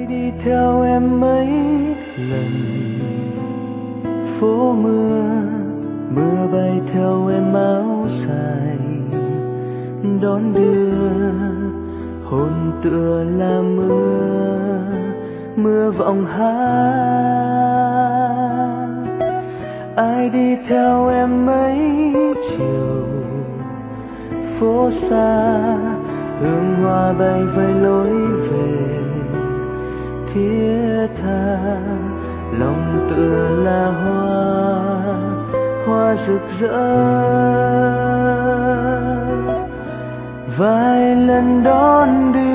đi theo em mấy lần phố mưa, mưa bay theo em áo dài đón đưa, hồn tựa là mưa, mưa vọng hát. Ai đi theo em mấy chiều phố xa, hương hoa bay vây lối về thiết tha, lòng tựa là hoa, hoa rực rỡ. Vài lần đón đưa